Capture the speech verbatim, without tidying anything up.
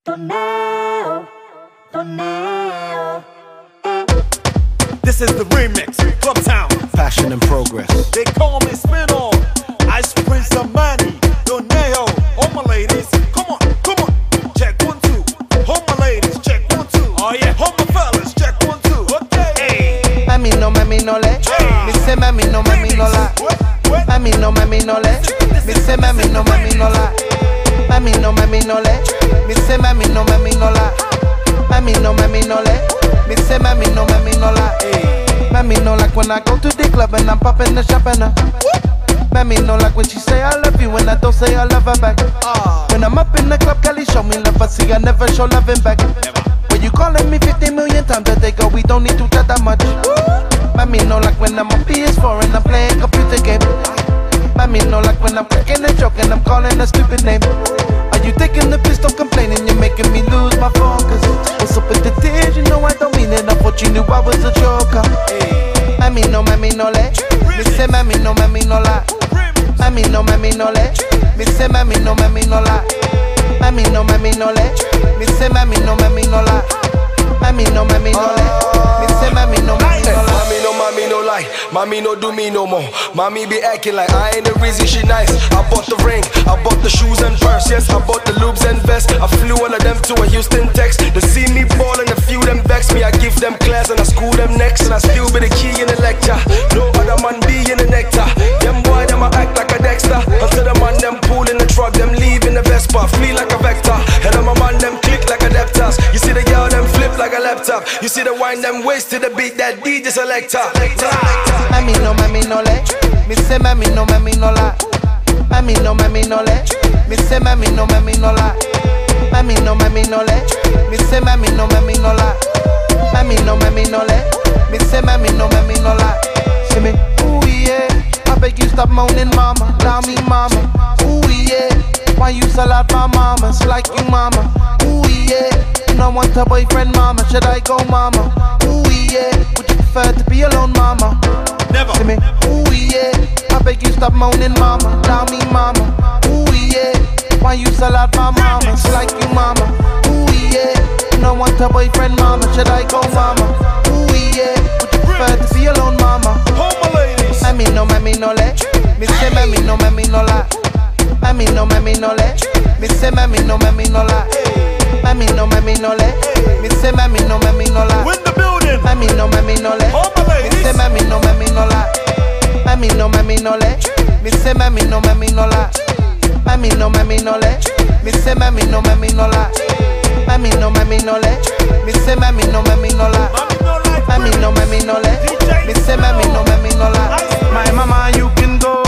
Torneo, torneo. This is the remix, Club Town. Passion and progress. They call me Spin-On. Ice Prince of Money. Torneo. All my ladies, come on, come on. Check one, two. All my ladies, check one, two. Oh yeah, all my fellas, check one, two. Okay. Hey. Mami no, mami no le. Hey. Me say mami no, mami no la. What? What? Mami no, mami no le. Me say mami no, mami no la. Mami no, mami no le. Me say mami no, mami no la. Mami no, mami no le. Me say mami no, mami no la. Mami no like when I go to the club and I'm popping the champagne. Mami no like when she say I love you when I don't say I love her back. Ah. When I'm up in the club, Kelly show me love, I see I never show loving back. Never. When you calling me fifty million times a day, girl, we don't need to chat that much. Mami no like when I'm on P S four and I'm playing computer game. Mami no like when I'm cracking a joke and I'm calling a stupid name. Are you taking the piss, don't complain and you're making me lose my focus. What's up with the tears, you know I don't mean it, I thought you knew I was a joker. Hey. Mami no, mami no le. Me say mami no, mami no la. Mami no, mami no le. Me say mami no, mami no la. Mami no, mami no le. Me say mami no, mami no la. Mami no, mami no le. Me say mami no, mami no la. Mommy no, mommy no lie. Mommy no do me no more. Mommy be acting like I ain't the reason she nice. I bought the ring, I bought the shoes and purse. Yes, I bought the lubes and vests. I flew all of them to a Houston, Texas. They see me ballin', a few them vex me. I give them class and I school them next. And I still be the key in the lecture. No other man be in the nectar. Them boy, them I act like a Dexter. Until the man them pull in the truck, them leave in the Vespa. Flee like a vector. And I'm a man, them click like adapters. You see the girl, them flip like a laptop. You see the wine, them waist to the beat, that D J selector. Mami no, mami no le. Me say mami no, mami no la. Mami no, mami no le. Me say mami no, mami no la. Mami no, mami no le. Me say mami no, mami no la. Mami no, mami no le. Me say mami no, mami no la. See me, ooh yeah. I beg you stop moaning, mama. Allow me, mama. Ooh yeah. Why you salad my mama? It's like you, mama. Ooh yeah. You don't want a boyfriend, mama. Should I go, mama? Ooh yeah. Would you prefer to be alone, mama? Never. See me, ooh yeah. I beg you stop moaning, mama. Allow me, mama. Ooh yeah. Why you salad my mama? It's like you, mama. Ooh yeah. You don't want a boyfriend, mama. Should I go, mama? Ooh yeah. Would you prefer to be alone, mama? All my ladies. Mami no, mami no le. Me say mami no, mami no la. Mami no, mami no le. Me say mami no, mami no la. Mami no, mami no le. Me say mami no, mami no la. Win the building. Mami no, mami no le. All my Me ladies. say mami no, mami no la. Mami no, mami no le. Me say mami no, mami no la. Mami no, mami no le. Me say mami no, mami no la. Mami no, mami no le. Me say mami no, mami no la. Mommy no like Mami no, mami no le. D J Me say mami no, mami no la. Ice My mama, you can go